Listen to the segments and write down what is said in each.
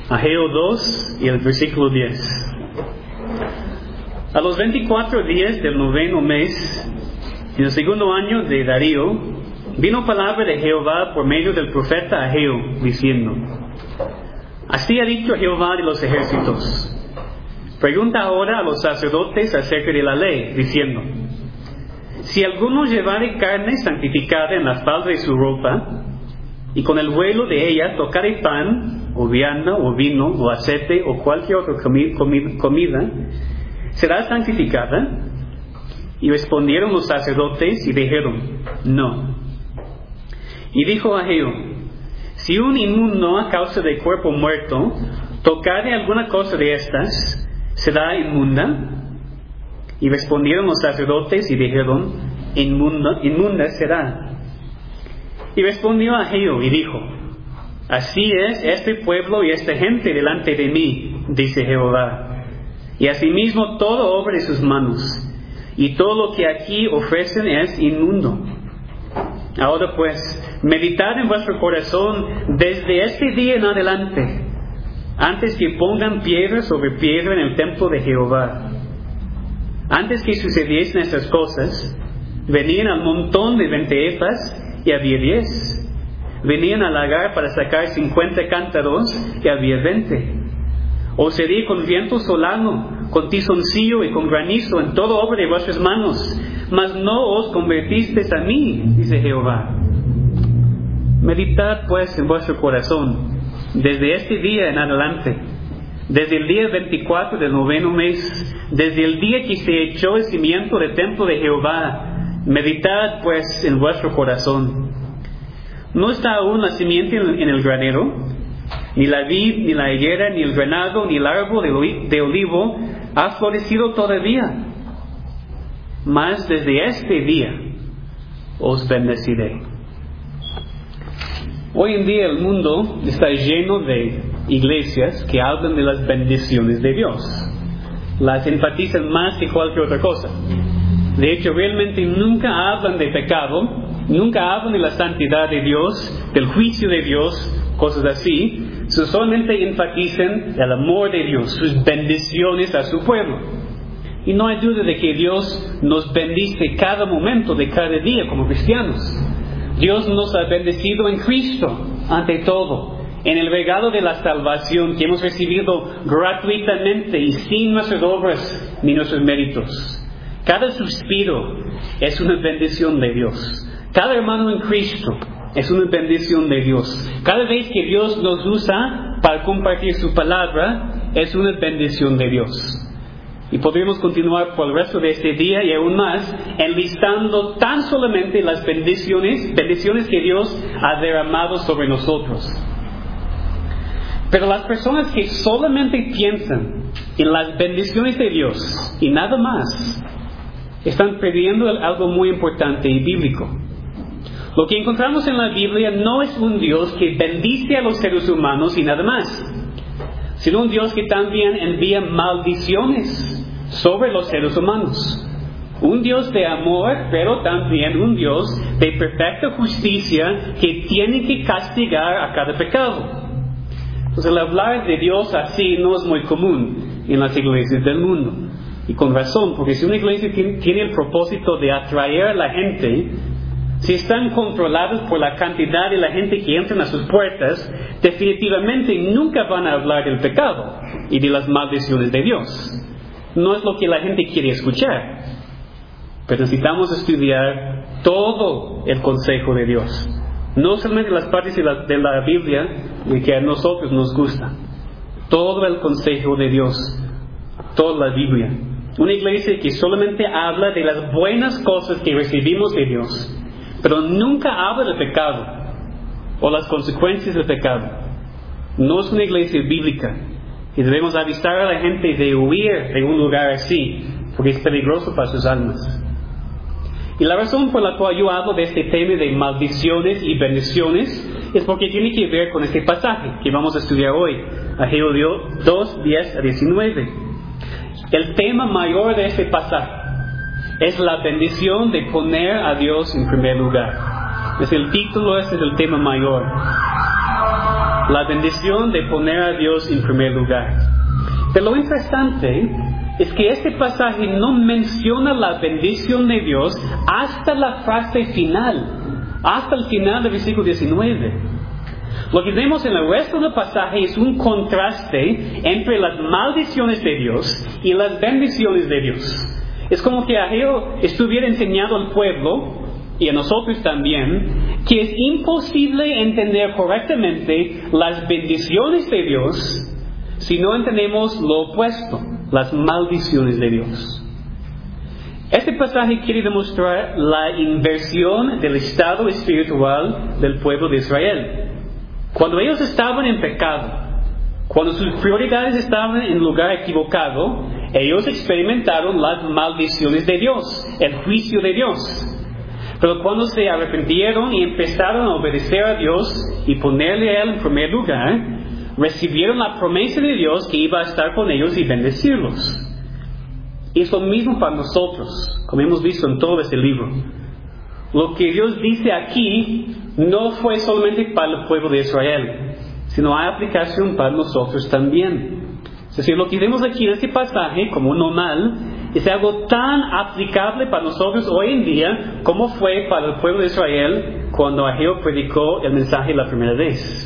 Ageo 2 y el versículo 10. A los 24 días del 9º mes, en el 2º año de Darío, vino palabra de Jehová por medio del profeta Ageo, diciendo: Así ha dicho Jehová de los ejércitos: Pregunta ahora a los sacerdotes acerca de la ley, diciendo: Si alguno llevare carne santificada en la falda de su ropa, y con el vuelo de ella tocare pan, o vianda, o vino, o aceite, o cualquier otra comida, ¿será santificada? Y respondieron los sacerdotes y dijeron: No. Y dijo Ageo: Si un inmundo a causa de cuerpo muerto tocare alguna cosa de estas, ¿será inmunda? Y respondieron los sacerdotes y dijeron: Inmunda será. Y respondió Ageo y dijo: Así es este pueblo y esta gente delante de mí, dice Jehová, y asimismo todo obra de sus manos, y todo lo que aquí ofrecen es inmundo. Ahora pues, meditad en vuestro corazón desde este día en adelante, antes que pongan piedra sobre piedra en el templo de Jehová. Antes que sucediesen estas cosas, venían al montón de 20 efas y había 10. Venían al lagar para sacar 50 cántaros y había 20. Os herí con viento solano, con tizoncillo y con granizo en toda obra de vuestras manos, mas no os convertisteis a mí, dice Jehová. Meditad pues en vuestro corazón desde este día en adelante, desde el día 24 del 9º mes, desde el día que se echó el cimiento del templo de Jehová. Meditad pues en vuestro corazón. ¿No está aún la simiente en el granero? Ni la vid, ni la higuera, ni el granado, ni el árbol de olivo ha florecido todavía. Mas desde este día os bendeciré. Hoy en día el mundo está lleno de iglesias que hablan de las bendiciones de Dios. Las enfatizan más que cualquier otra cosa. De hecho, realmente nunca hablan de pecado, nunca hablan de la santidad de Dios, del juicio de Dios, cosas así. Solamente enfatizan el amor de Dios, sus bendiciones a su pueblo. Y no hay duda de que Dios nos bendice cada momento de cada día como cristianos. Dios nos ha bendecido en Cristo, ante todo, en el regalo de la salvación que hemos recibido gratuitamente y sin nuestras obras ni nuestros méritos. Cada suspiro es una bendición de Dios. Cada hermano en Cristo es una bendición de Dios. Cada vez que Dios nos usa para compartir su palabra, es una bendición de Dios. Y podríamos continuar por el resto de este día y aún más, enlistando tan solamente las bendiciones que Dios ha derramado sobre nosotros. Pero las personas que solamente piensan en las bendiciones de Dios y nada más, están perdiendo algo muy importante y bíblico. Lo que encontramos en la Biblia no es un Dios que bendice a los seres humanos y nada más, sino un Dios que también envía maldiciones sobre los seres humanos. Un Dios de amor, pero también un Dios de perfecta justicia que tiene que castigar a cada pecado. Entonces, el hablar de Dios así no es muy común en las iglesias del mundo. Y con razón, porque si una iglesia tiene el propósito de atraer a la gente, si están controlados por la cantidad de la gente que entra a sus puertas, definitivamente nunca van a hablar del pecado y de las maldiciones de Dios. No es lo que la gente quiere escuchar. Pero necesitamos estudiar todo el consejo de Dios. No solamente las partes de la Biblia que a nosotros nos gusta. Todo el consejo de Dios. Toda la Biblia. Una iglesia que solamente habla de las buenas cosas que recibimos de Dios, pero nunca habla del pecado o las consecuencias del pecado. No es una iglesia bíblica. Y debemos avisar a la gente de huir de un lugar así, porque es peligroso para sus almas. Y la razón por la cual yo hablo de este tema de maldiciones y bendiciones es porque tiene que ver con este pasaje que vamos a estudiar hoy, Ageo 2, 10 a 19. El tema mayor de este pasaje es la bendición de poner a Dios en primer lugar. Es el título, ese es el tema mayor. La bendición de poner a Dios en primer lugar. Pero lo interesante es que este pasaje no menciona la bendición de Dios hasta la frase final, hasta el final del versículo 19. Lo que vemos en el resto del pasaje es un contraste entre las maldiciones de Dios y las bendiciones de Dios. Es como que Ageo estuviera enseñando al pueblo, y a nosotros también, que es imposible entender correctamente las bendiciones de Dios si no entendemos lo opuesto, las maldiciones de Dios. Este pasaje quiere demostrar la inversión del estado espiritual del pueblo de Israel. Cuando ellos estaban en pecado, cuando sus prioridades estaban en lugar equivocado, ellos experimentaron las maldiciones de Dios, el juicio de Dios. Pero cuando se arrepintieron y empezaron a obedecer a Dios y ponerle a Él en primer lugar, recibieron la promesa de Dios que iba a estar con ellos y bendecirlos. Y es lo mismo para nosotros, como hemos visto en todo este libro. Lo que Dios dice aquí no fue solamente para el pueblo de Israel, sino hay aplicación para nosotros también. Es decir, lo que vemos aquí en este pasaje, como normal, es algo tan aplicable para nosotros hoy en día como fue para el pueblo de Israel cuando Ageo predicó el mensaje la primera vez.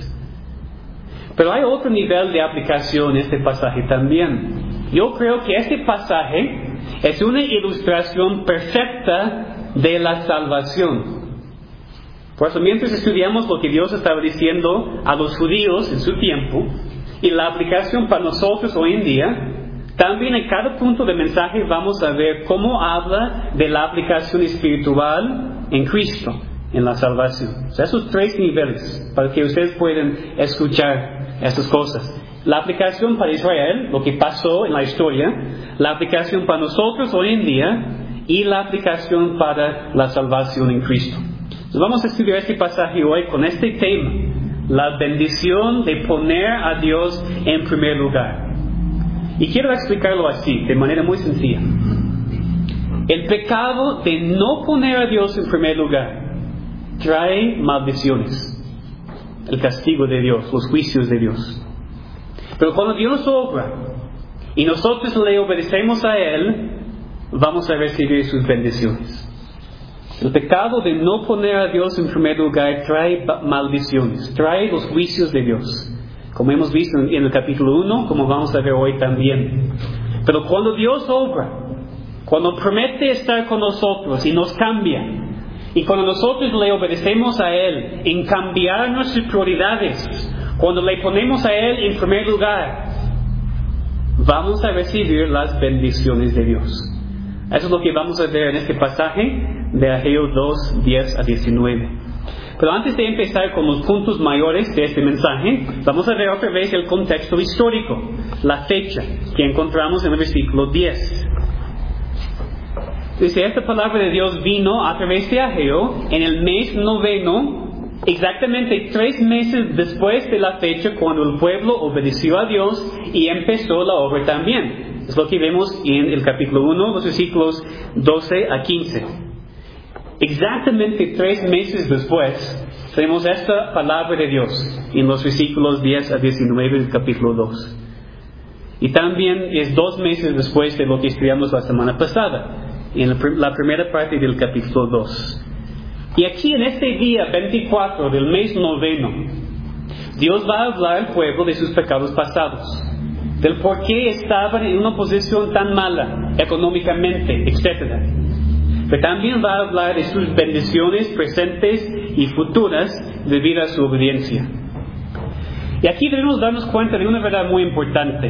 Pero hay otro nivel de aplicación en este pasaje también. Yo creo que este pasaje es una ilustración perfecta de la salvación. Por eso, mientras estudiamos lo que Dios estaba diciendo a los judíos en su tiempo y la aplicación para nosotros hoy en día, también en cada punto del mensaje vamos a ver cómo habla de la aplicación espiritual en Cristo, en la salvación. O sea, esos tres niveles, para que ustedes puedan escuchar estas cosas. La aplicación para Israel, lo que pasó en la historia, la aplicación para nosotros hoy en día y la aplicación para la salvación en Cristo. Entonces vamos a estudiar este pasaje hoy con este tema, la bendición de poner a Dios en primer lugar. Y quiero explicarlo así, de manera muy sencilla. El pecado de no poner a Dios en primer lugar trae maldiciones. El castigo de Dios, los juicios de Dios. Pero cuando Dios obra y nosotros le obedecemos a Él, vamos a recibir sus bendiciones. El pecado de no poner a Dios en primer lugar trae maldiciones, trae los juicios de Dios. Como hemos visto en el capítulo 1, como vamos a ver hoy también. Pero cuando Dios obra, cuando promete estar con nosotros y nos cambia, y cuando nosotros le obedecemos a Él en cambiar nuestras prioridades, cuando le ponemos a Él en primer lugar, vamos a recibir las bendiciones de Dios. Eso es lo que vamos a ver en este pasaje de Ageo 2, 10 a 19. Pero antes de empezar con los puntos mayores de este mensaje, vamos a ver otra vez el contexto histórico, la fecha que encontramos en el versículo 10. Dice, esta palabra de Dios vino a través de Ageo en el mes 9, exactamente 3 meses después de la fecha cuando el pueblo obedeció a Dios y empezó la obra también. Es lo que vemos en el capítulo 1, los versículos 12 a 15. Exactamente 3 meses después tenemos esta palabra de Dios en los versículos 10 a 19 del capítulo 2. Y también es 2 meses después de lo que estudiamos la semana pasada, en la primera parte del capítulo 2. Y aquí en este día 24 del mes 9, Dios va a hablar al pueblo de sus pecados pasados, del por qué estaban en una posición tan mala económicamente, etc. Pero también va a hablar de sus bendiciones presentes y futuras debido a su obediencia. Y aquí debemos darnos cuenta de una verdad muy importante.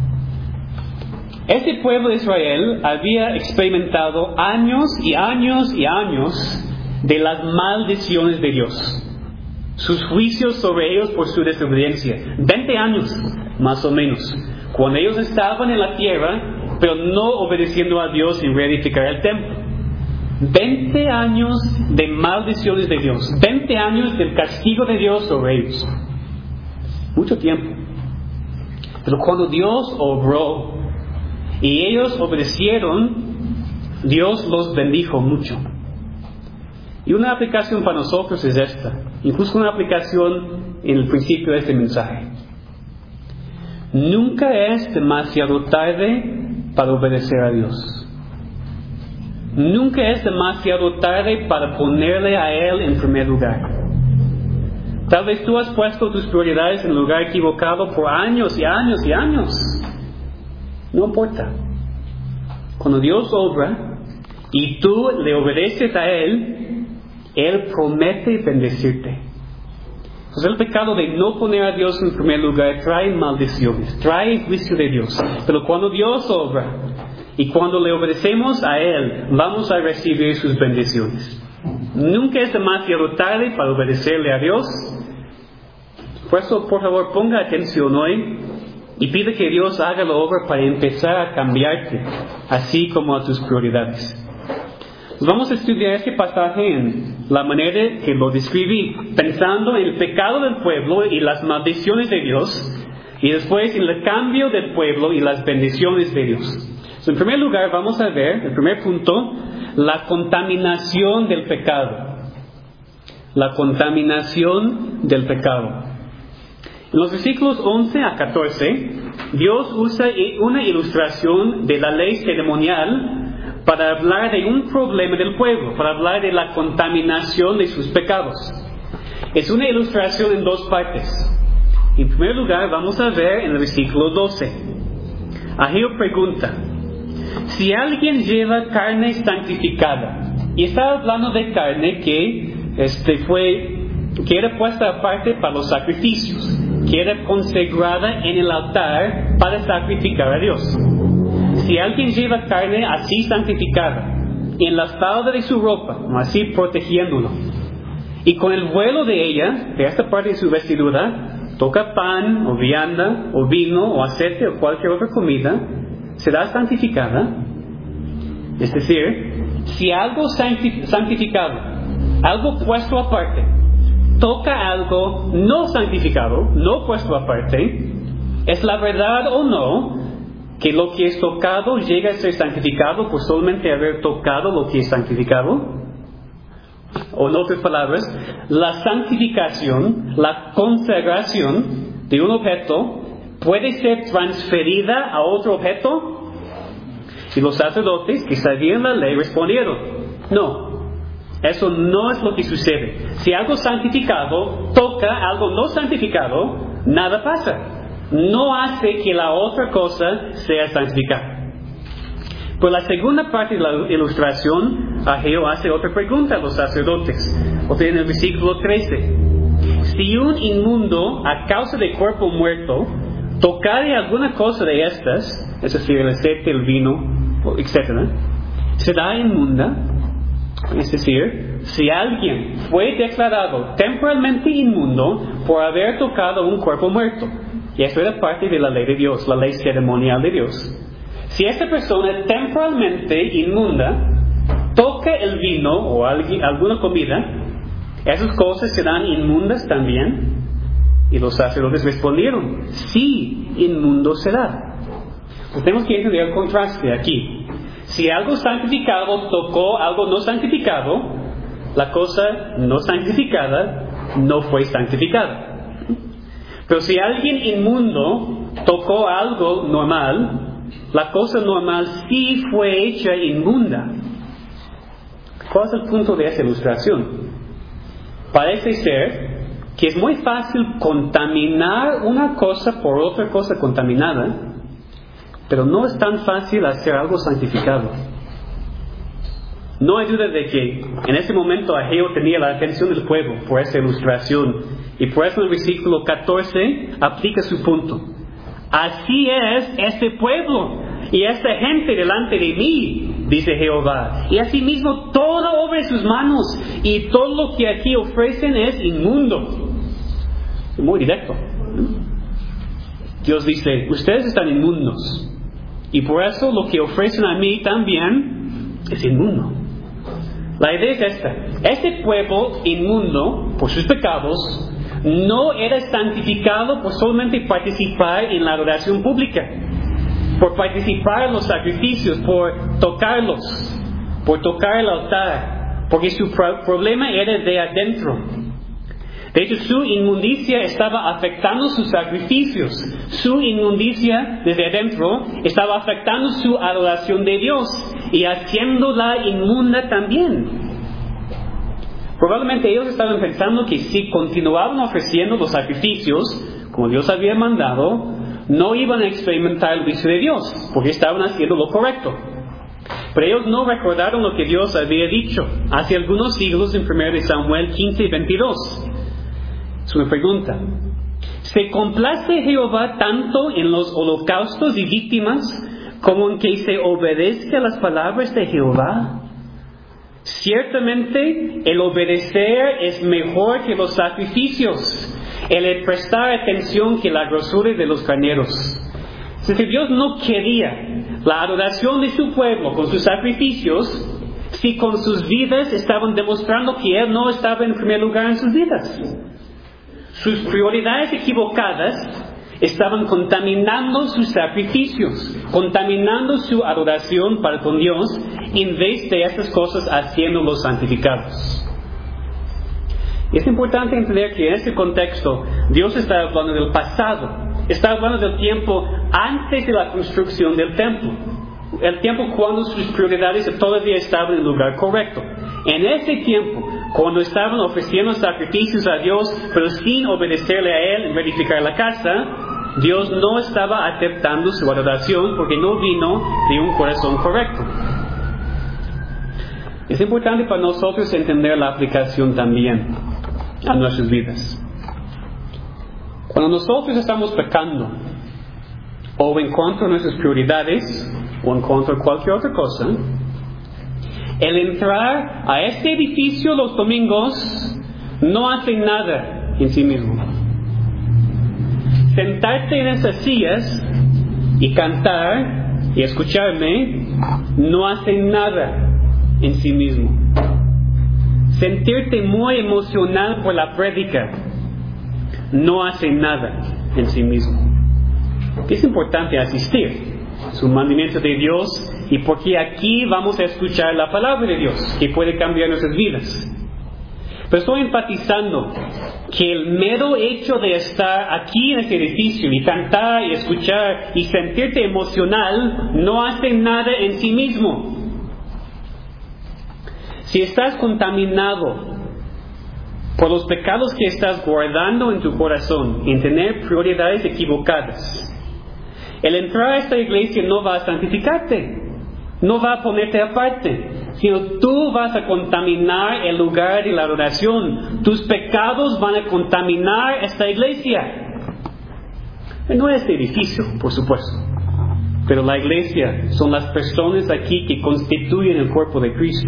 Este pueblo de Israel había experimentado años y años y años de las maldiciones de Dios, sus juicios sobre ellos por su desobediencia. 20 años, más o menos, cuando ellos estaban en la tierra, pero no obedeciendo a Dios en reedificar el templo. 20 años de maldiciones de Dios, 20 años del castigo de Dios sobre ellos. Mucho tiempo. Pero cuando Dios obró y ellos obedecieron, Dios los bendijo mucho. Y una aplicación para nosotros es esta. incluso una aplicación en el principio de este mensaje. Nunca es demasiado tarde para obedecer a Dios. Nunca es demasiado tarde para ponerle a Él en primer lugar. Tal vez tú has puesto tus prioridades en el lugar equivocado por años y años y años. No importa. Cuando Dios obra y tú le obedeces a Él, Él promete bendecirte. Entonces el pecado de no poner a Dios en primer lugar trae maldiciones, trae juicio de Dios. Pero cuando Dios obra y cuando le obedecemos a Él, vamos a recibir sus bendiciones. Nunca es demasiado tarde para obedecerle a Dios. Por eso, por favor, ponga atención hoy y pide que Dios haga la obra para empezar a cambiarte, así como a tus prioridades. Vamos a estudiar este pasaje en la manera que lo describí, pensando en el pecado del pueblo y las maldiciones de Dios, y después en el cambio del pueblo y las bendiciones de Dios. En primer lugar, vamos a ver, el primer punto, la contaminación del pecado. La contaminación del pecado. En los versículos 11 a 14, Dios usa una ilustración de la ley ceremonial para hablar de un problema del pueblo, para hablar de la contaminación de sus pecados. Es una ilustración en dos partes. En primer lugar, vamos a ver en el versículo 12. Ageo pregunta: si alguien lleva carne santificada, y está hablando de carne que era puesta aparte para los sacrificios, que era consagrada en el altar para sacrificar a Dios. Si alguien lleva carne así santificada en la espalda de su ropa, así protegiéndolo, y con el vuelo de ella, de esta parte de su vestidura, toca pan, o vianda, o vino, o aceite, o cualquier otra comida, será santificada. Es decir, si algo santificado, algo puesto aparte, toca algo no santificado, no puesto aparte, ¿es la verdad o no que lo que es tocado llega a ser santificado por solamente haber tocado lo que es santificado? O en otras palabras, la santificación, la consagración de un objeto puede ser transferida a otro objeto. Y los sacerdotes que sabían la ley respondieron: no, eso no es lo que sucede. Si algo santificado toca algo no santificado, nada pasa. No hace que la otra cosa sea santificada. Por la segunda parte de la ilustración, Ageo hace otra pregunta a los sacerdotes. O sea, en el versículo 13. Si un inmundo, a causa de cuerpo muerto, tocare alguna cosa de estas, es decir, el aceite, el vino, etc., será inmunda. Es decir, si alguien fue declarado temporalmente inmundo por haber tocado un cuerpo muerto, y eso era parte de la ley de Dios, la ley ceremonial de Dios. Si esa persona temporalmente inmunda toca el vino o alguna comida, esas cosas serán inmundas también. Y los sacerdotes respondieron: sí, inmundo será. Pues tenemos que entender el contraste aquí. Si algo santificado tocó algo no santificado, la cosa no santificada no fue santificada. Pero si alguien inmundo tocó algo normal, la cosa normal sí fue hecha inmunda. ¿Cuál es el punto de esta ilustración? Parece ser que es muy fácil contaminar una cosa por otra cosa contaminada, pero no es tan fácil hacer algo santificado. No hay duda de que en ese momento Ageo tenía la atención del pueblo por esta ilustración, y por eso en el versículo 14 aplica su punto. Así es este pueblo y esta gente delante de mí, dice Jehová, y asimismo toda obra de sus manos, y todo lo que aquí ofrecen es inmundo. Muy directo. Dios dice: ustedes están inmundos, y por eso lo que ofrecen a mí también es inmundo. La idea es esta: este pueblo inmundo por sus pecados no era santificado por solamente participar en la adoración pública, por participar en los sacrificios, por tocarlos, por tocar el altar, porque su problema era de adentro. De hecho, su inmundicia estaba afectando sus sacrificios. Su inmundicia desde adentro estaba afectando su adoración de Dios y haciéndola inmunda también. Probablemente ellos estaban pensando que si continuaban ofreciendo los sacrificios como Dios había mandado, no iban a experimentar el juicio de Dios, porque estaban haciendo lo correcto. Pero ellos no recordaron lo que Dios había dicho hace algunos siglos en 1 Samuel 15 y 22. Es una pregunta. ¿Se complace Jehová tanto en los holocaustos y víctimas como en que se obedezca a las palabras de Jehová? Ciertamente el obedecer es mejor que los sacrificios, el prestar atención que la grosura de los carneros. Es decir, Dios no quería la adoración de su pueblo con sus sacrificios si con sus vidas estaban demostrando que Él no estaba en primer lugar en sus vidas. Sus prioridades equivocadas estaban contaminando sus sacrificios, contaminando su adoración para con Dios, en vez de estas cosas haciéndolos santificados. Es importante entender que en este contexto Dios está hablando del pasado, está hablando del tiempo antes de la construcción del templo, el tiempo cuando sus prioridades todavía estaban en el lugar correcto. En ese tiempo, cuando estaban ofreciendo sacrificios a Dios, pero sin obedecerle a Él en verificar la casa, Dios no estaba aceptando su adoración porque no vino de un corazón correcto. Es importante para nosotros entender la aplicación también a nuestras vidas. Cuando nosotros estamos pecando, o en contra de nuestras prioridades, o en contra de cualquier otra cosa, el entrar a este edificio los domingos no hace nada en sí mismo. Sentarte en esas sillas y cantar y escucharme no hace nada en sí mismo. Sentirte muy emocional por la prédica no hace nada en sí mismo. Es importante asistir. Es un mandamiento de Dios y porque aquí vamos a escuchar la palabra de Dios que puede cambiar nuestras vidas. Pero estoy enfatizando que el mero hecho de estar aquí en este edificio y cantar y escuchar y sentirte emocional no hace nada en sí mismo. Si estás contaminado por los pecados que estás guardando en tu corazón, en tener prioridades equivocadas, el entrar a esta iglesia no va a santificarte, no va a ponerte aparte, sino tú vas a contaminar el lugar de la adoración. Tus pecados van a contaminar esta iglesia. No este edificio, por supuesto, pero la iglesia son las personas aquí que constituyen el cuerpo de Cristo.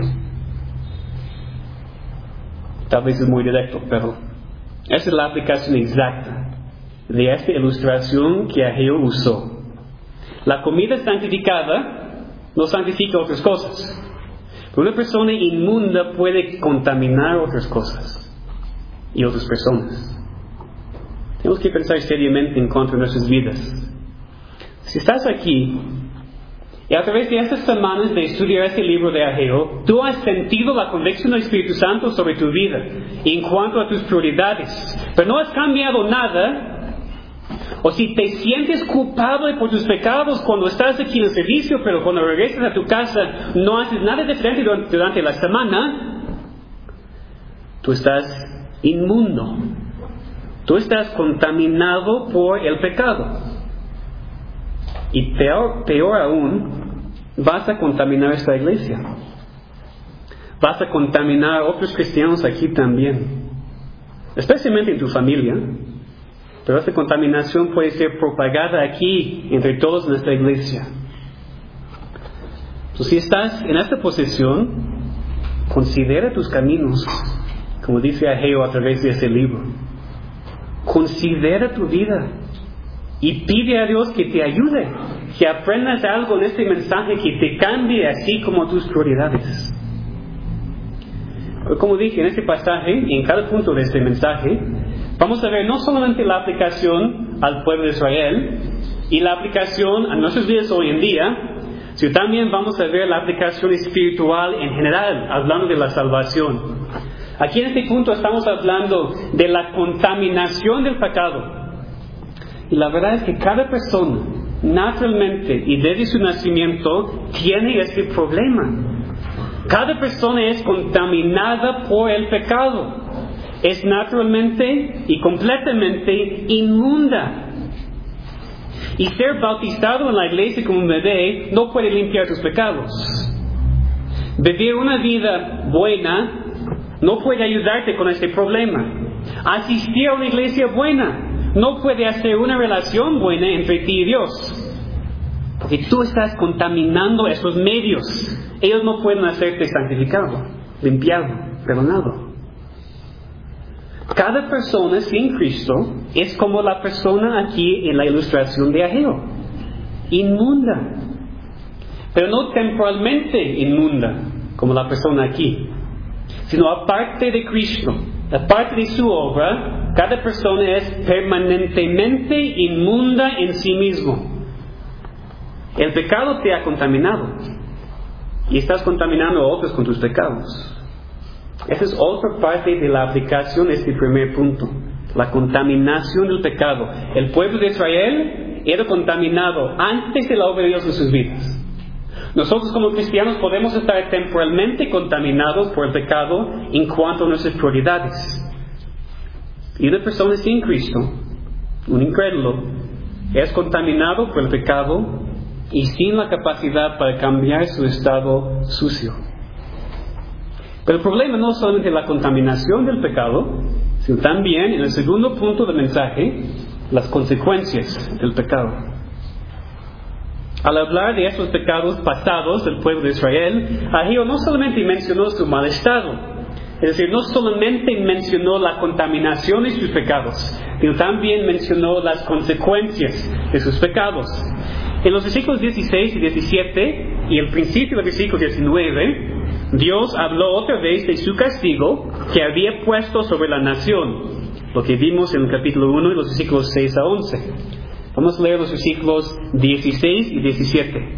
Tal vez es muy directo, pero esa es la aplicación exacta de esta ilustración que Ageo usó. La comida santificada no santifica otras cosas. Pero una persona inmunda puede contaminar otras cosas y otras personas. Tenemos que pensar seriamente en contra de nuestras vidas. Si estás aquí y a través de estas semanas de estudiar este libro de Ageo, tú has sentido la convicción del Espíritu Santo sobre tu vida en cuanto a tus prioridades, pero no has cambiado nada. O si te sientes culpable por tus pecados cuando estás aquí en el servicio, pero cuando regresas a tu casa no haces nada diferente durante la semana, tú estás inmundo. Tú estás contaminado por el pecado. Y peor aún, vas a contaminar esta iglesia. Vas a contaminar a otros cristianos aquí también, especialmente en tu familia. Pero esta contaminación puede ser propagada aquí entre todos en esta iglesia. Entonces, si estás en esta posición, considera tus caminos, como dice Ageo a través de este libro. Considera tu vida y pide a Dios que te ayude, que aprendas algo en este mensaje que te cambie así como tus prioridades. Pero como dije en este pasaje, en cada punto de este mensaje, vamos a ver no solamente la aplicación al pueblo de Israel y la aplicación a nuestros días hoy en día, sino también vamos a ver la aplicación espiritual en general, hablando de la salvación. Aquí en este punto estamos hablando de la contaminación del pecado. Y la verdad es que cada persona, naturalmente y desde su nacimiento, tiene este problema. Cada persona es contaminada por el pecado. Es naturalmente y completamente inmunda. Y ser bautizado en la iglesia como un bebé no puede limpiar tus pecados. Vivir una vida buena no puede ayudarte con este problema. Asistir a una iglesia buena no puede hacer una relación buena entre ti y Dios. Porque tú estás contaminando esos medios. Ellos no pueden hacerte santificado, limpiado, perdonado. Cada persona sin Cristo es como la persona aquí en la ilustración de Ageo. Inmunda. Pero no temporalmente inmunda, como la persona aquí. Sino aparte de Cristo, aparte de su obra, cada persona es permanentemente inmunda en sí mismo. El pecado te ha contaminado. Y estás contaminando a otros con tus pecados. Esa es otra parte de la aplicación de este primer punto. La contaminación del pecado. El pueblo de Israel era contaminado antes de la obra de Dios en sus vidas. Nosotros como cristianos podemos estar temporalmente contaminados por el pecado en cuanto a nuestras prioridades. Y una persona sin Cristo, un incrédulo, es contaminado por el pecado y sin la capacidad para cambiar su estado sucio. Pero el problema no es solamente la contaminación del pecado, sino también, en el segundo punto del mensaje, las consecuencias del pecado. Al hablar de esos pecados pasados del pueblo de Israel, Ageo no solamente mencionó su mal estado, es decir, no solamente mencionó la contaminación de sus pecados, sino también mencionó las consecuencias de sus pecados. En los versículos 16 y 17 y el principio del versículo 19, Dios habló otra vez de su castigo que había puesto sobre la nación, lo que vimos en el capítulo 1 y los versículos 6 a 11. Vamos a leer los versículos 16 y 17.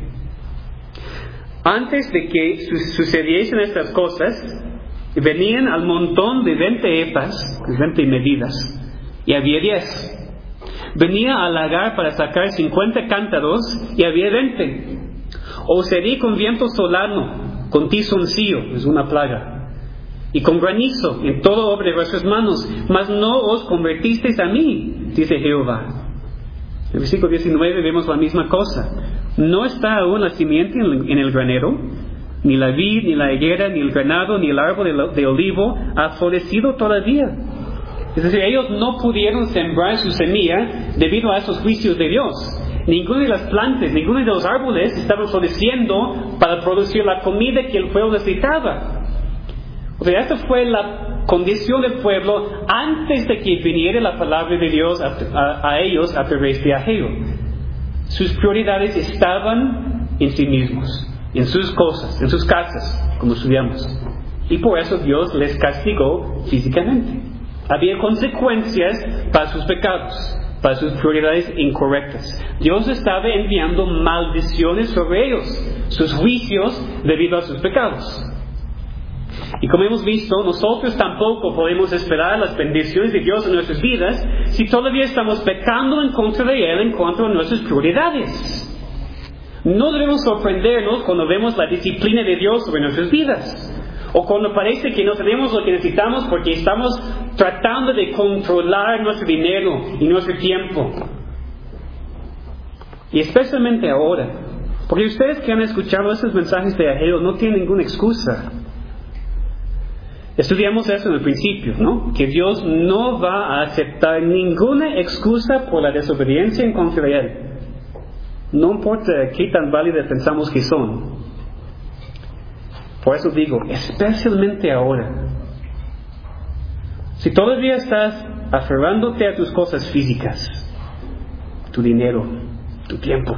Antes de que sucediesen estas cosas, venían al montón de 20 epás, 20 medidas, y había 10. Venía al lagar para sacar 50 cántaros, y había 20. Os herí con viento solano, con tizoncillo, es una plaga, y con granizo en todo obra de vuestras manos, mas no os convertisteis a mí, dice Jehová. En el versículo 19 vemos la misma cosa. No está aún la simiente en el granero, ni la vid, ni la higuera, ni el granado, ni el árbol de olivo ha florecido todavía. Es decir, ellos no pudieron sembrar su semilla debido a esos juicios de Dios. Ninguna de las plantas, ninguno de los árboles estaban floreciendo para producir la comida que el pueblo necesitaba. O sea, esta fue la condición del pueblo antes de que viniera la palabra de Dios a ellos a través de Ageo. Sus prioridades estaban en sí mismos, en sus cosas, en sus casas, como estudiamos. Y por eso Dios les castigó físicamente. Había consecuencias para sus pecados, para sus prioridades incorrectas. Dios estaba enviando maldiciones sobre ellos, sus juicios debido a sus pecados. Y como hemos visto, nosotros tampoco podemos esperar las bendiciones de Dios en nuestras vidas si todavía estamos pecando en contra de Él en cuanto a nuestras prioridades. No debemos sorprendernos cuando vemos la disciplina de Dios sobre nuestras vidas, o cuando parece que no tenemos lo que necesitamos porque estamos tratando de controlar nuestro dinero y nuestro tiempo. Y especialmente ahora, porque ustedes que han escuchado estos mensajes de Ageo no tienen ninguna excusa. Estudiamos eso en el principio, ¿no? Que Dios no va a aceptar ninguna excusa por la desobediencia en contra de Él. No importa qué tan válidas pensamos que son. Por eso digo, especialmente ahora. Si todavía estás aferrándote a tus cosas físicas, tu dinero, tu tiempo,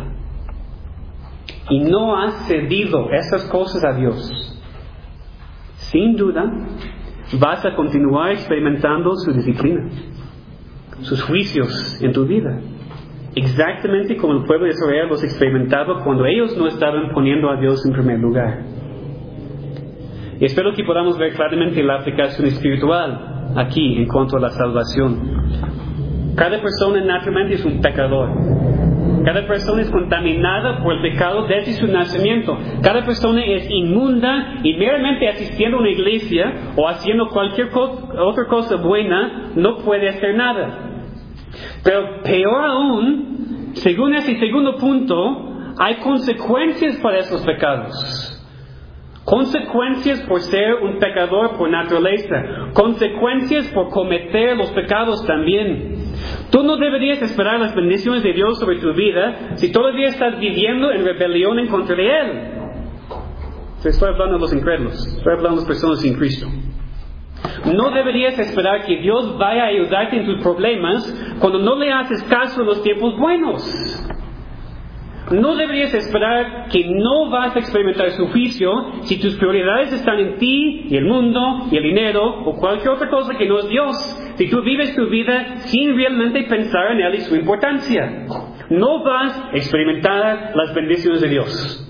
y no has cedido esas cosas a Dios, sin duda, vas a continuar experimentando su disciplina, sus juicios en tu vida. Exactamente como el pueblo de Israel los experimentaba cuando ellos no estaban poniendo a Dios en primer lugar. Y espero que podamos ver claramente la aplicación espiritual aquí en cuanto a la salvación. Cada persona naturalmente es un pecador. Cada persona es contaminada por el pecado desde su nacimiento. Cada persona es inmunda y meramente asistiendo a una iglesia o haciendo cualquier otra cosa buena no puede hacer nada. Pero peor aún, según ese segundo punto, hay consecuencias para esos pecados. Consecuencias por ser un pecador por naturaleza. Consecuencias por cometer los pecados también. Tú no deberías esperar las bendiciones de Dios sobre tu vida si todavía estás viviendo en rebelión en contra de Él. Estoy hablando de los incrédulos. Estoy hablando de las personas sin Cristo. No deberías esperar que Dios vaya a ayudarte en tus problemas cuando no le haces caso en los tiempos buenos. No deberías esperar que no vas a experimentar su juicio si tus prioridades están en ti y el mundo y el dinero o cualquier otra cosa que no es Dios. Si tú vives tu vida sin realmente pensar en Él y su importancia, no vas a experimentar las bendiciones de Dios.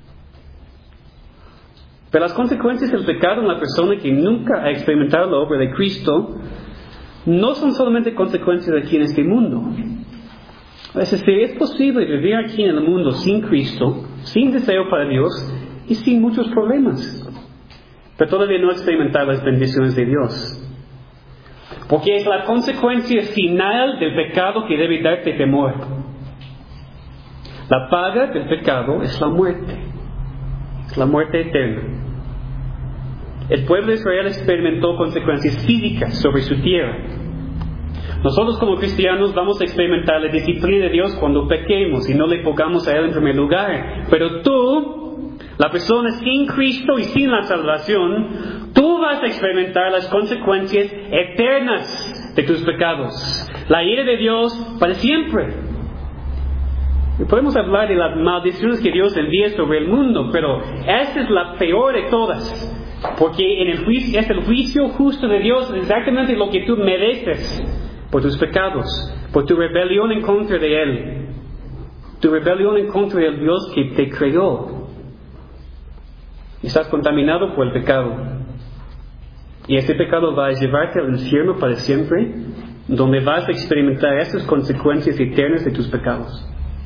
Pero las consecuencias del pecado en la persona que nunca ha experimentado la obra de Cristo no son solamente consecuencias aquí en este mundo. A veces es posible vivir aquí en el mundo sin Cristo, sin deseo para Dios y sin muchos problemas, pero todavía no experimentar las bendiciones de Dios. Porque es la consecuencia final del pecado que debe darte temor. La paga del pecado es la muerte eterna. El pueblo de Israel experimentó consecuencias físicas sobre su tierra. Nosotros como cristianos vamos a experimentar la disciplina de Dios cuando pequemos y no le pongamos a Él en primer lugar. Pero tú, la persona sin Cristo y sin la salvación, tú vas a experimentar las consecuencias eternas de tus pecados. La ira de Dios para siempre. Y podemos hablar de las maldiciones que Dios envía sobre el mundo, pero esta es la peor de todas. Porque en el juicio, es el juicio justo de Dios, exactamente lo que tú mereces por tus pecados, por tu rebelión en contra de Él, tu rebelión en contra del Dios que te creó. Estás contaminado por el pecado. Y ese pecado va a llevarte al infierno para siempre, donde vas a experimentar esas consecuencias eternas de tus pecados.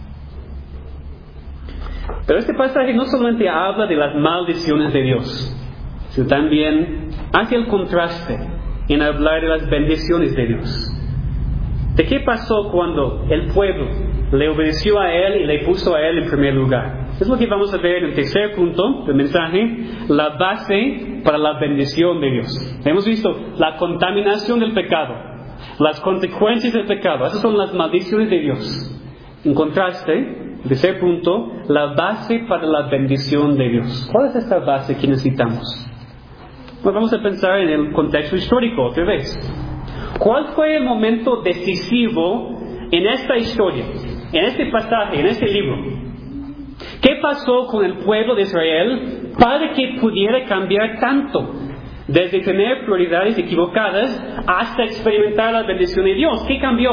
Pero este pasaje no solamente habla de las maldiciones de Dios, sino también hace el contraste en hablar de las bendiciones de Dios. ¿De qué pasó cuando el pueblo le obedeció a Él y le puso a Él en primer lugar? Es lo que vamos a ver en el tercer punto del mensaje, la base para la bendición de Dios. Hemos visto la contaminación del pecado, las consecuencias del pecado, esas son las maldiciones de Dios. En contraste, el tercer punto, la base para la bendición de Dios. ¿Cuál es esta base que necesitamos? Pues vamos a pensar en el contexto histórico otra vez. ¿Cuál fue el momento decisivo en esta historia, en este pasaje, en este libro? ¿Qué pasó con el pueblo de Israel para que pudiera cambiar tanto? Desde tener prioridades equivocadas hasta experimentar la bendición de Dios. ¿Qué cambió?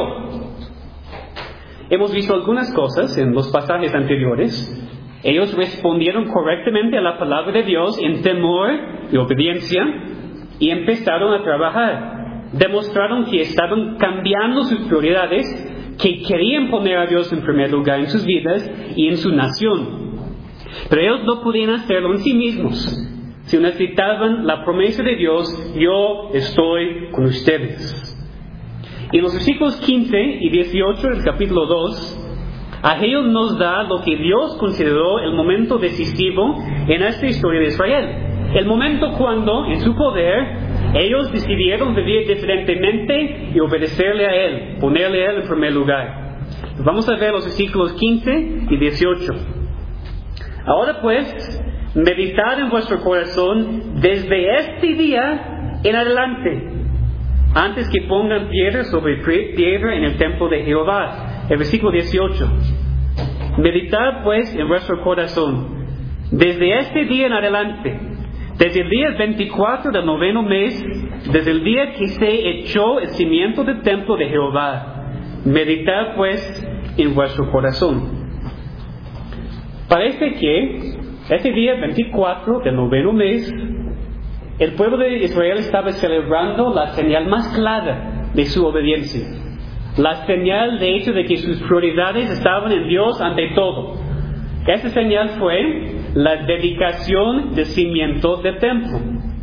Hemos visto algunas cosas en los pasajes anteriores. Ellos respondieron correctamente a la palabra de Dios en temor y obediencia y empezaron a trabajar. Demostraron que estaban cambiando sus prioridades, que querían poner a Dios en primer lugar en sus vidas y en su nación. Pero ellos no podían hacerlo en sí mismos. Si necesitaban la promesa de Dios, yo estoy con ustedes. Y en los versículos 15 y 18 del capítulo 2, Ageo nos da lo que Dios consideró el momento decisivo en esta historia de Israel. El momento cuando, en su poder, ellos decidieron vivir diferentemente y obedecerle a Él, ponerle a Él en primer lugar. Vamos a ver los versículos 15 y 18. Ahora pues, meditad en vuestro corazón desde este día en adelante, antes que pongan piedra sobre piedra en el templo de Jehová. El versículo 18. Meditad pues en vuestro corazón desde este día en adelante, desde el día 24 del 9º mes, desde el día que se echó el cimiento del templo de Jehová. Meditad pues en vuestro corazón. Parece que este día 24 del 9º mes el pueblo de Israel estaba celebrando la señal más clara de su obediencia. La señal, de hecho, de que sus prioridades estaban en Dios ante todo. Esa señal fue la dedicación del cimiento del templo.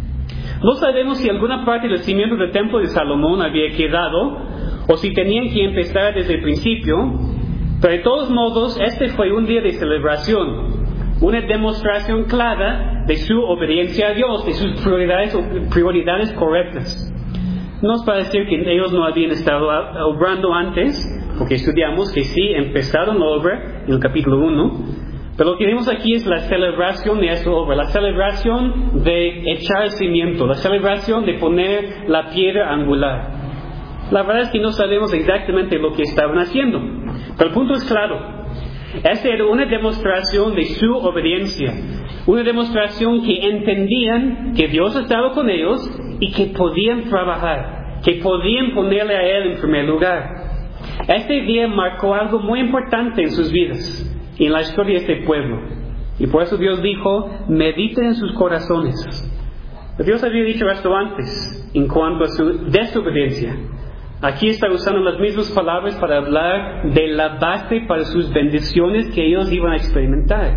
No sabemos si alguna parte del cimiento del templo de Salomón había quedado o si tenían que empezar desde el principio, pero de todos modos este fue un día de celebración, una demostración clara de su obediencia a Dios, de sus prioridades correctas. No es para decir que ellos no habían estado obrando antes, porque estudiamos que sí empezaron la obra en el capítulo 1. Pero lo que vemos aquí es la celebración de esa obra, la celebración de echar el cimiento, la celebración de poner la piedra angular. La verdad es que no sabemos exactamente lo que estaban haciendo, pero el punto es claro. Esta era una demostración de su obediencia, una demostración que entendían que Dios estaba con ellos y que podían trabajar, que podían ponerle a Él en primer lugar. Este día marcó algo muy importante en sus vidas y en la historia de este pueblo. Y por eso Dios dijo, mediten en sus corazones. Dios había dicho esto antes, en cuanto a su desobediencia. Aquí está usando las mismas palabras para hablar de la base para sus bendiciones que ellos iban a experimentar.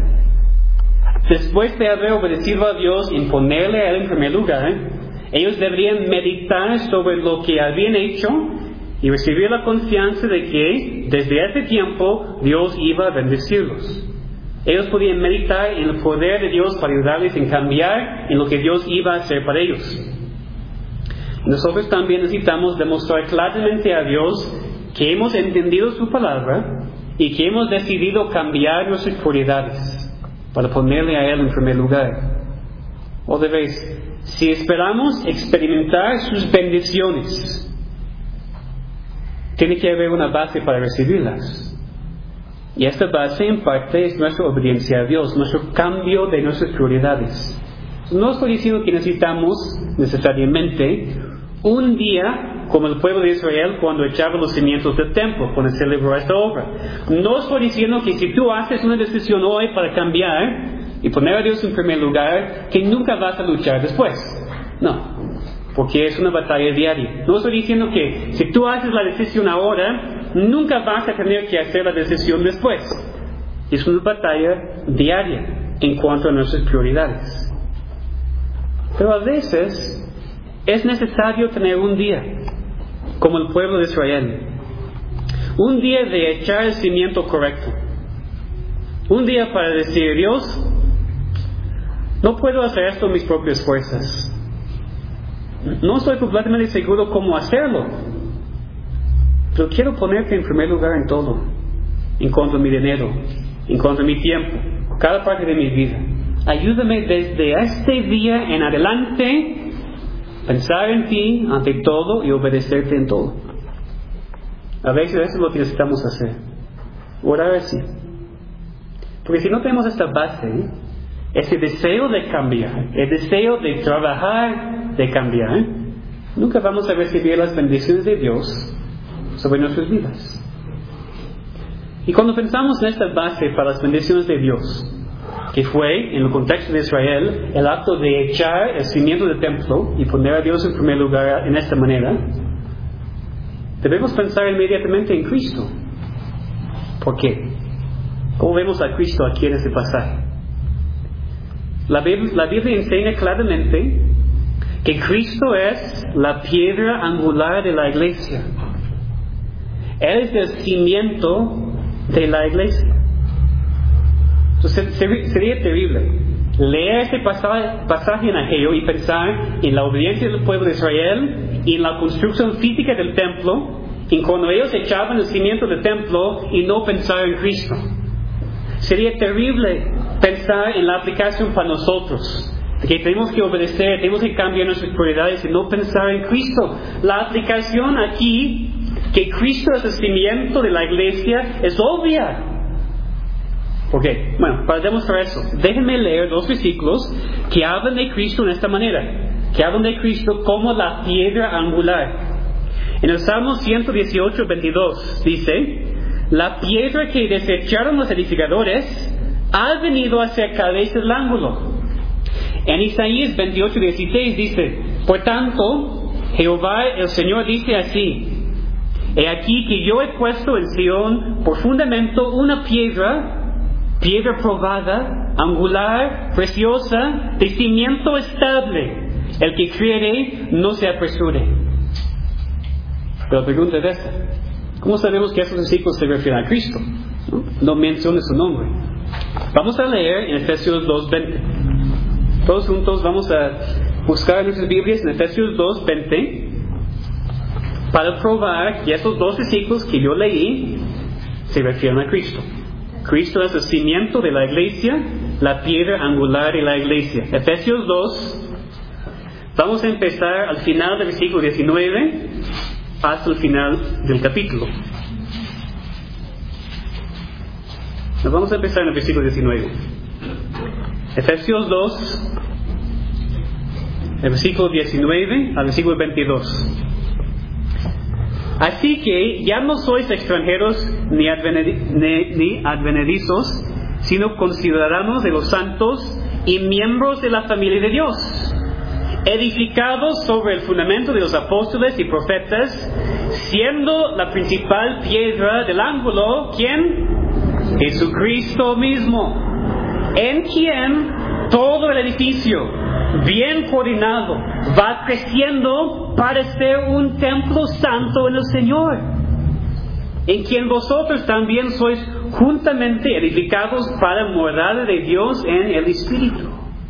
Después de haber obedecido a Dios y ponerle a Él en primer lugar, ellos deberían meditar sobre lo que habían hecho y recibir la confianza de que desde ese tiempo Dios iba a bendecirlos. Ellos podían meditar en el poder de Dios para ayudarles en cambiar en lo que Dios iba a hacer para ellos. Nosotros también necesitamos demostrar claramente a Dios que hemos entendido su palabra y que hemos decidido cambiar nuestras prioridades para ponerle a Él en primer lugar. Otra vez, si esperamos experimentar sus bendiciones, tiene que haber una base para recibirlas. Y esta base en parte es nuestra obediencia a Dios, nuestro cambio de nuestras prioridades. No estoy diciendo que necesitamos necesariamente un día como el pueblo de Israel cuando echaba los cimientos del templo, cuando celebró esta obra. No estoy diciendo que si tú haces una decisión hoy para cambiar y poner a Dios en primer lugar, que nunca vas a luchar después. No, porque es una batalla diaria. No estoy diciendo que si tú haces la decisión ahora, nunca vas a tener que hacer la decisión después. Es una batalla diaria en cuanto a nuestras prioridades. Pero a veces es necesario tener un día, como el pueblo de Israel. Un día de echar el cimiento correcto. Un día para decir, Dios, no puedo hacer esto en mis propias fuerzas. No estoy completamente seguro cómo hacerlo. Pero quiero ponerte en primer lugar en todo. En cuanto a mi dinero, en cuanto a mi tiempo, cada parte de mi vida. Ayúdame desde este día en adelante pensar en ti ante todo y obedecerte en todo. A veces eso es lo que necesitamos hacer. Orar así. Porque si no tenemos esta base, ese deseo de cambiar, el deseo de trabajar, de cambiar, nunca vamos a recibir las bendiciones de Dios sobre nuestras vidas. Y cuando pensamos en esta base para las bendiciones de Dios, que fue, en el contexto de Israel, el acto de echar el cimiento del templo y poner a Dios en primer lugar en esta manera, debemos pensar inmediatamente en Cristo. ¿Por qué? ¿Cómo vemos a Cristo aquí en este pasaje? La Biblia enseña claramente que Cristo es la piedra angular de la iglesia. Él es el cimiento de la iglesia. Entonces sería terrible leer este pasaje en Ageo y pensar en la obediencia del pueblo de Israel y en la construcción física del templo, y cuando ellos echaban el cimiento del templo y no pensar en Cristo. Sería terrible pensar en la aplicación para nosotros, de que tenemos que obedecer, tenemos que cambiar nuestras prioridades y no pensar en Cristo. La aplicación aquí, que Cristo es el cimiento de la iglesia, es obvia. ¿Por qué? Bueno, para demostrar eso, déjenme leer dos versículos que hablan de Cristo en esta manera, que hablan de Cristo como la piedra angular. En el Salmo 118, 22 dice: la piedra que desecharon los edificadores ha venido a ser cabeza del ángulo. En Isaías 28:16 dice: por tanto, Jehová el Señor dice así: he aquí que yo he puesto en Sión por fundamento una piedra probada, angular, preciosa, de cimiento estable. El que creyere no se apresure. Pero la pregunta es esta: ¿cómo sabemos que esos versículos se refieren a Cristo? No menciona su nombre. Vamos a leer en Efesios 2:20. Todos juntos vamos a buscar en nuestras Biblias en Efesios 2:20 para probar que esos dos versículos que yo leí se refieren a Cristo. Cristo es el cimiento de la iglesia, la piedra angular de la iglesia. Efesios 2, vamos a empezar al final del versículo 19 hasta el final del capítulo. Nos vamos a empezar en el versículo 19. Efesios 2, el versículo 19 al versículo 22. Así que ya no sois extranjeros ni advenedizos, sino conciudadanos de los santos y miembros de la familia de Dios, edificados sobre el fundamento de los apóstoles y profetas, siendo la principal piedra del ángulo, ¿quién? Jesucristo mismo, en quien todo el edificio, bien coordinado, va creciendo para ser un templo santo en el Señor, en quien vosotros también sois juntamente edificados para morada de Dios en el Espíritu.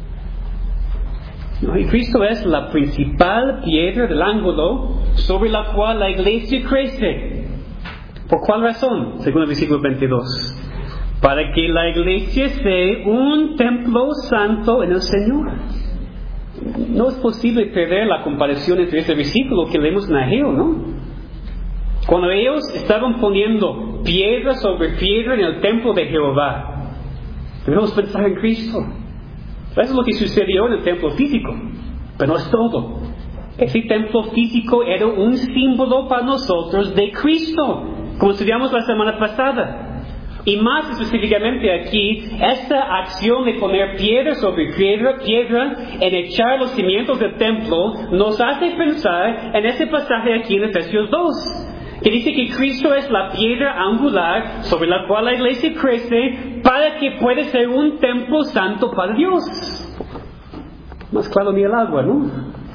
Y Cristo es la principal piedra del ángulo sobre la cual la iglesia crece. ¿Por cuál razón? Según el versículo 22. Para que la iglesia sea un templo santo en el Señor. No es posible perder la comparación entre este versículo que leemos en Ageo, ¿no? Cuando ellos estaban poniendo piedra sobre piedra en el templo de Jehová, debemos pensar en Cristo. Eso es lo que sucedió en el templo físico, pero no es todo. Ese templo físico era un símbolo para nosotros de Cristo, como estudiamos la semana pasada. Y más específicamente aquí, esta acción de poner piedra sobre piedra en echar los cimientos del templo nos hace pensar en ese pasaje aquí en Efesios 2, que dice que Cristo es la piedra angular sobre la cual la iglesia crece para que pueda ser un templo santo para Dios. Más claro ni el agua, ¿no?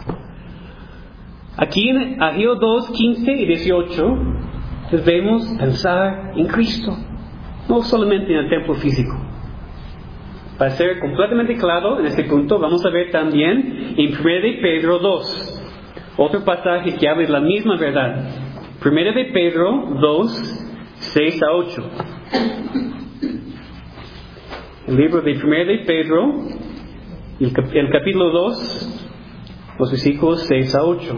Aquí en Ageo 2, 15 y 18 debemos pensar en Cristo. No solamente en el templo físico. Para ser completamente claro en este punto, vamos a ver también en 1 Pedro 2, otro pasaje que habla de la misma verdad. 1 Pedro 2, 6 a 8. El libro de 1 Pedro, el capítulo 2, los versículos 6 a 8.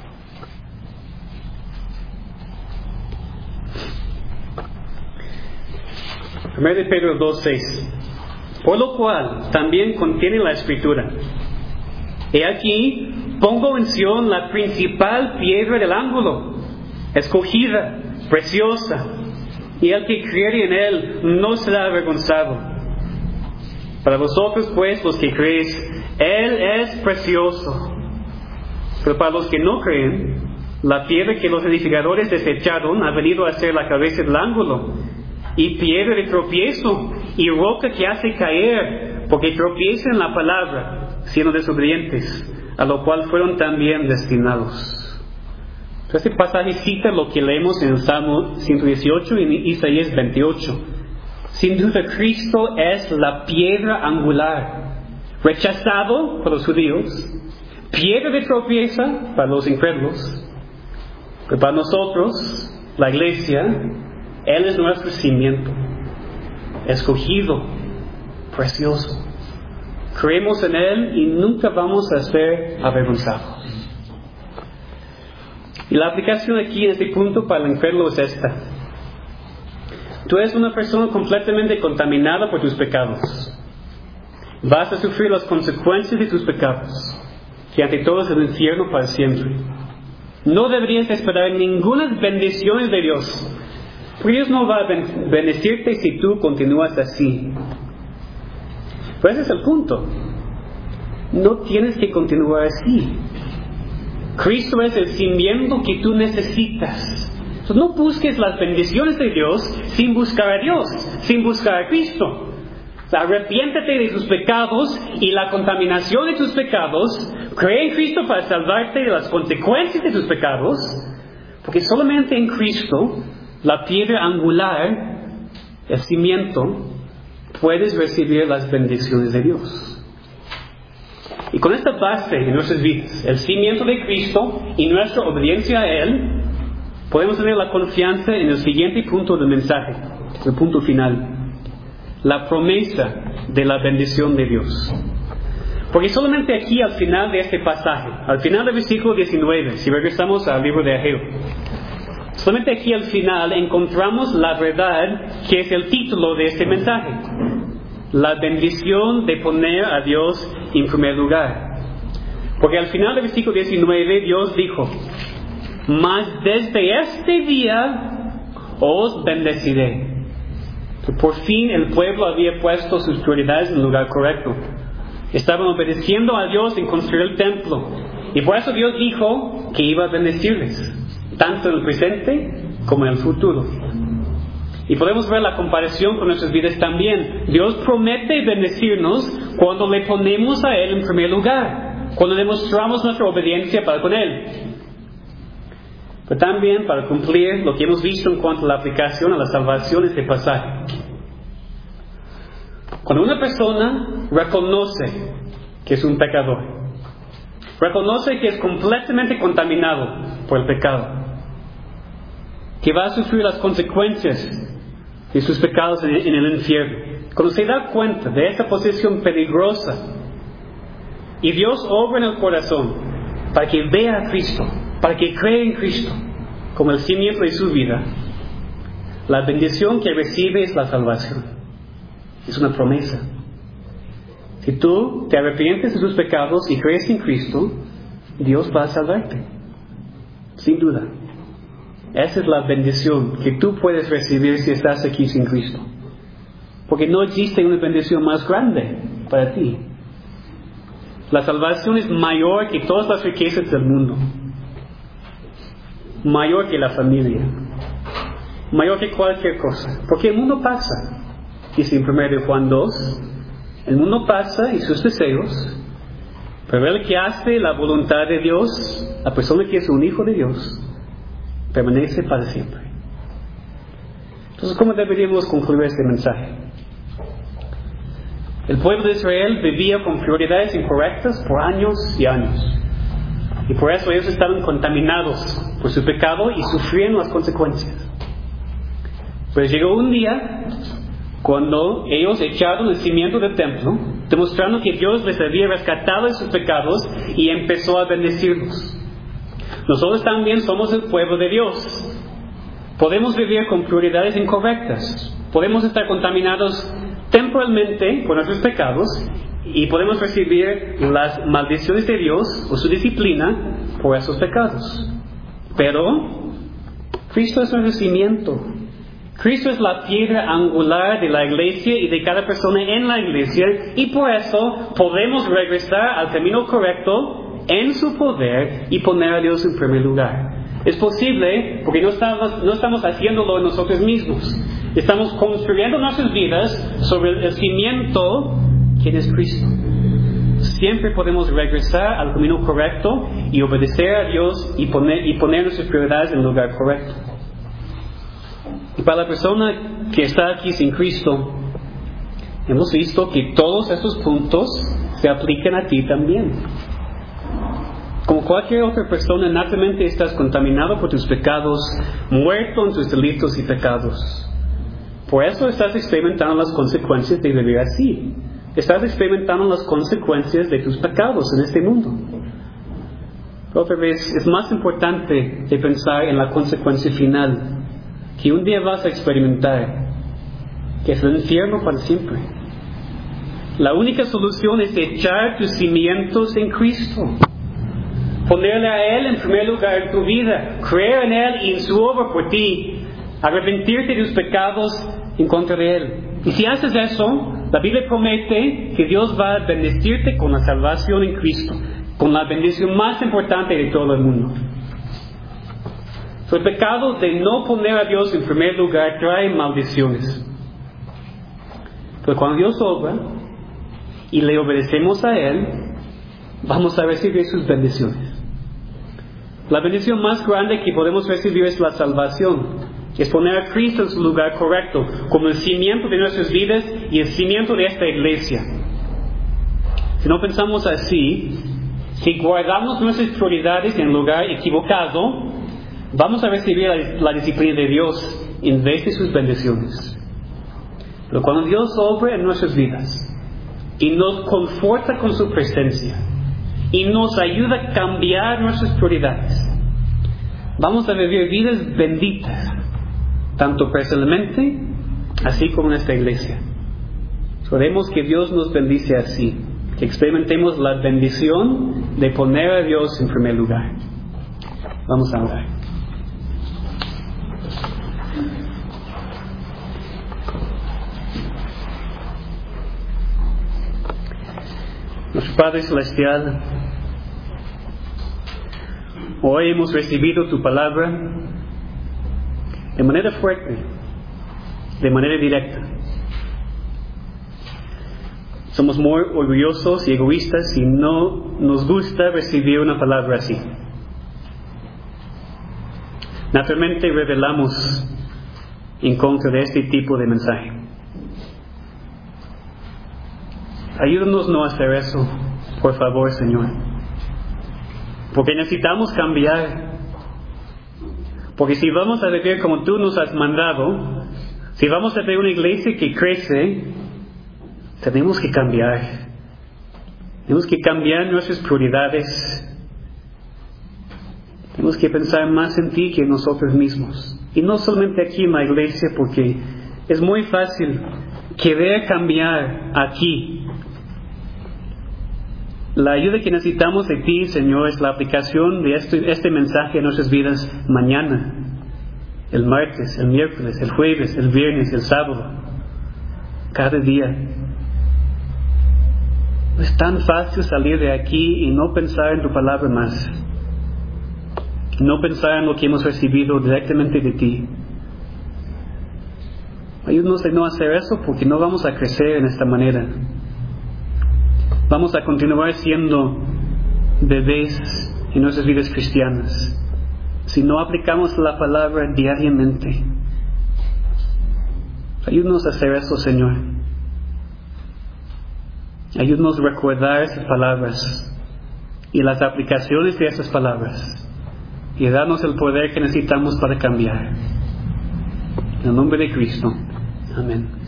1 Pedro 2:6. Por lo cual también contiene la Escritura: he aquí, pongo en Sión la principal piedra del ángulo, escogida, preciosa, y el que creyere en él no será avergonzado. Para vosotros pues, los que creéis, él es precioso. Pero para los que no creen, la piedra que los edificadores desecharon ha venido a ser la cabeza del ángulo, y piedra de tropiezo, y roca que hace caer, porque tropiezan en la palabra, siendo desobedientes, a lo cual fueron también destinados. Este pasaje cita lo que leemos en el Salmo 118 y en Isaías 28. Sin duda, Cristo es la piedra angular, rechazado por los judíos, piedra de tropiezo para los incrédulos, pero para nosotros, la iglesia, Él es nuestro cimiento, escogido, precioso. Creemos en Él y nunca vamos a ser avergonzados. Y la aplicación aquí en este punto para el incrédulo es esta: tú eres una persona completamente contaminada por tus pecados. Vas a sufrir las consecuencias de tus pecados, que ante todo es el infierno para siempre. No deberías esperar ninguna bendición de Dios, porque Dios no va a bendecirte si tú continúas así. Pero ese es el punto. no tienes que continuar así. Cristo es el cimiento que tú necesitas. Entonces, no busques las bendiciones de Dios sin buscar a Dios, sin buscar a Cristo. O sea, arrepiéntete de tus pecados y la contaminación de tus pecados. Cree en Cristo para salvarte de las consecuencias de tus pecados. Porque solamente en Cristo, la piedra angular, el cimiento, puedes recibir las bendiciones de Dios. Y con esta base en nuestras vidas, el cimiento de Cristo y nuestra obediencia a Él, podemos tener la confianza en el siguiente punto del mensaje, el punto final. La promesa de la bendición de Dios. Porque solamente aquí al final de este pasaje, al final del versículo 19, si regresamos al libro de Ageo, solamente aquí al final encontramos la verdad que es el título de este mensaje. La bendición de poner a Dios en primer lugar. Porque al final del versículo 19 Dios dijo: mas desde este día os bendeciré. Por fin el pueblo había puesto sus prioridades en el lugar correcto. Estaban obedeciendo a Dios en construir el templo. Y por eso Dios dijo que iba a bendecirles, tanto en el presente como en el futuro. Y podemos ver la comparación con nuestras vidas también. Dios promete bendecirnos cuando le ponemos a Él en primer lugar, cuando demostramos nuestra obediencia para con Él. Pero también para cumplir lo que hemos visto en cuanto a la aplicación a la salvación de este pasaje. Cuando una persona reconoce que es un pecador, reconoce que es completamente contaminado por el pecado, que va a sufrir las consecuencias de sus pecados en el infierno, cuando se da cuenta de esa posición peligrosa y Dios obra en el corazón para que vea a Cristo, para que cree en Cristo como el cimiento de su vida, la bendición que recibe es la salvación. Es una promesa. Si tú te arrepientes de tus pecados y crees en Cristo, Dios va a salvarte, sin duda. Esa es la bendición que tú puedes recibir si estás aquí sin Cristo. Porque no existe una bendición más grande para ti. La salvación es mayor que todas las riquezas del mundo, mayor que la familia, mayor que cualquier cosa. Porque el mundo pasa. Dice en 1 Juan 2, el mundo pasa y sus deseos, pero el que hace la voluntad de Dios, la persona que es un hijo de Dios, permanece para siempre. Entonces, ¿cómo deberíamos concluir este mensaje? El pueblo de Israel vivía con prioridades incorrectas por años y años. Y por eso ellos estaban contaminados por su pecado y sufrían las consecuencias. Pues llegó un día cuando ellos echaron el cimiento del templo, demostrando que Dios les había rescatado de sus pecados y empezó a bendecirlos. Nosotros también somos el pueblo de Dios. Podemos vivir con prioridades incorrectas. Podemos estar contaminados temporalmente por nuestros pecados y podemos recibir las maldiciones de Dios o su disciplina por esos pecados. Pero Cristo es nuestro cimiento. Cristo es la piedra angular de la iglesia y de cada persona en la iglesia, y por eso podemos regresar al camino correcto en su poder y poner a Dios en primer lugar. Es posible porque no estamos haciéndolo nosotros mismos. Estamos construyendo nuestras vidas sobre el cimiento que es Cristo. Siempre podemos regresar al camino correcto y obedecer a Dios y poner nuestras prioridades en el lugar correcto. Y para la persona que está aquí sin Cristo, hemos visto que todos estos puntos se aplican a ti también. Como cualquier otra persona, naturalmente estás contaminado por tus pecados, muerto en tus delitos y pecados. Por eso estás experimentando las consecuencias de vivir así. Estás experimentando las consecuencias de tus pecados en este mundo. Pero otra vez, es más importante de pensar en la consecuencia final que un día vas a experimentar, que es el infierno para siempre. La única solución es echar tus cimientos en Cristo, ponerle a Él en primer lugar en tu vida, creer en Él y en su obra por ti, arrepentirte de tus pecados en contra de Él. Y si haces eso, La Biblia promete que Dios va a bendecirte con la salvación en Cristo, con la bendición más importante de todo el mundo. El pecado de no poner a Dios en primer lugar trae maldiciones. Pero cuando Dios obra y le obedecemos a Él, vamos a recibir sus bendiciones. La bendición más grande que podemos recibir es la salvación. Es poner a Cristo en su lugar correcto, como el cimiento de nuestras vidas y el cimiento de esta iglesia. Si no pensamos así, si guardamos nuestras prioridades en el lugar equivocado, vamos a recibir la disciplina de Dios en vez de sus bendiciones. Pero cuando Dios obra en nuestras vidas y nos conforta con su presencia y nos ayuda a cambiar nuestras prioridades, vamos a vivir vidas benditas, tanto personalmente así como en esta iglesia. Oremos que Dios nos bendice así, que experimentemos la bendición de poner a Dios en primer lugar. Vamos a orar. Nuestro Padre Celestial, hoy hemos recibido tu palabra de manera fuerte, de manera directa. Somos muy orgullosos y egoístas y no nos gusta recibir una palabra así. Naturalmente rebelamos en contra de este tipo de mensaje. Ayúdanos no a hacer eso, por favor, Señor. Porque necesitamos cambiar. Porque si vamos a vivir como tú nos has mandado, si vamos a ver una iglesia que crece, tenemos que cambiar. Tenemos que cambiar nuestras prioridades. Tenemos que pensar más en ti que en nosotros mismos. Y no solamente aquí en la iglesia, porque es muy fácil querer cambiar aquí. La ayuda que necesitamos de ti, Señor, es la aplicación de este mensaje en nuestras vidas mañana, el martes, el miércoles, el jueves, el viernes, el sábado, cada día. No es tan fácil salir de aquí y no pensar en tu palabra más, no pensar en lo que hemos recibido directamente de ti. Ayúdanos a no hacer eso, porque no vamos a crecer en esta manera. Vamos a continuar siendo bebés en nuestras vidas cristianas si no aplicamos la palabra diariamente. Ayúdanos a hacer eso, Señor. Ayúdanos a recordar esas palabras y las aplicaciones de esas palabras y darnos el poder que necesitamos para cambiar. En el nombre de Cristo. Amén.